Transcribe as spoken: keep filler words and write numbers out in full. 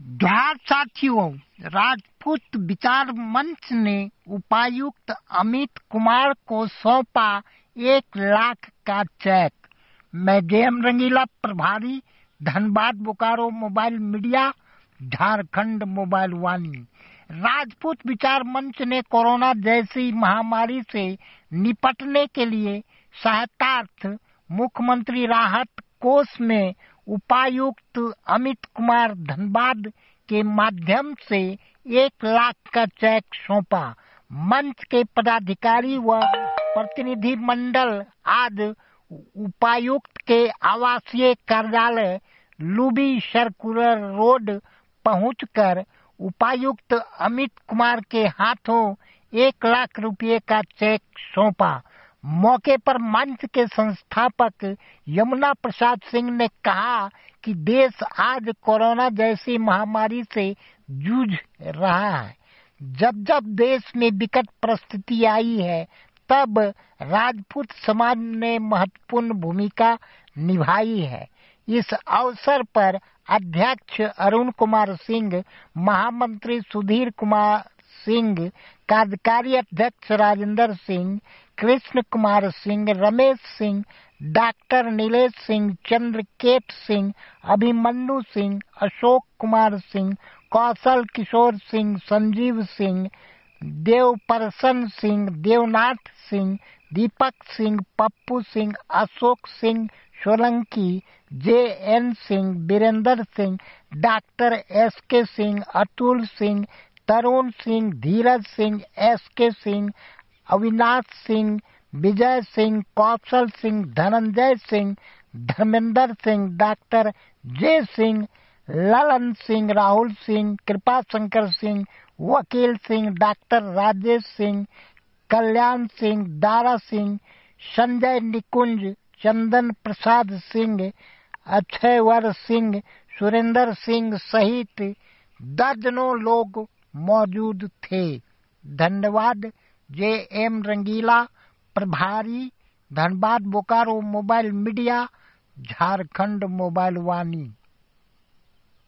जोहार साथियों, राजपूत विचार मंच ने उपायुक्त अमित कुमार को सौंपा एक लाख का चेक। मैं जेएम रंगीला, प्रभारी Dhanbad Bokaro mobile media, Jharkhand mobile Vani. Rajput Vichar Manch ने कोरोना जैसी महामारी से निपटने के लिए सहायतार्थ मुख्यमंत्री राहत कोष में उपायुक्त अमित कुमार धनबाद के माध्यम से एक लाख का चेक सौंपा। मंच के पदाधिकारी व प्रतिनिधि मंडल आज उपायुक्त के आवासीय कार्यालय लुबी सर्कुलर रोड पहुंचकर उपायुक्त अमित कुमार के हाथों एक लाख रुपए का चेक सौंपा। मौके पर मंच के संस्थापक यमुना प्रसाद सिंह ने कहा कि देश आज कोरोना जैसी महामारी से जूझ रहा है। जब जब देश में विकट परिस्थिति आई है, तब राजपूत समाज ने महत्वपूर्ण भूमिका निभाई है। इस अवसर पर अध्यक्ष अरुण कुमार सिंह, महामंत्री सुधीर कुमार सिंह, कार्यकारी अध्यक्ष Rajendra Singh, Krishna Kumar Singh, Ramesh Singh, doctor Nilesh Singh, Chandraket Singh, Abhimanyu Singh, Ashok Kumar Singh, Kaushal Kishore Singh, Sanjeev Singh, Devprasanna Singh, Devnath Singh, Deepak Singh, Pappu Singh, Ashok Singh Solanki, J N Singh, Virendra Singh, doctor S K Singh, Atul Singh, Tarun Singh, Dheeraj Singh, S K Singh, Avinash Singh, Vijay Singh, Kaushal Singh, Dhananjay Singh, Dharmendra Singh, doctor J Singh, Lalan Singh, Rahul Singh, Kripa Shankar Singh, Vakil Singh, doctor Rajesh Singh, Kalyan Singh, Dara Singh, Sanjay Nikunj, Chandan Prasad Singh, Akshayvar Singh, Surendra Singh सहित दर्जनों लोग मौजूद थे। धन्यवाद। जे एम रंगीला, प्रभारी Dhanbad Bokaro mobile media, Jharkhand mobile वाणी।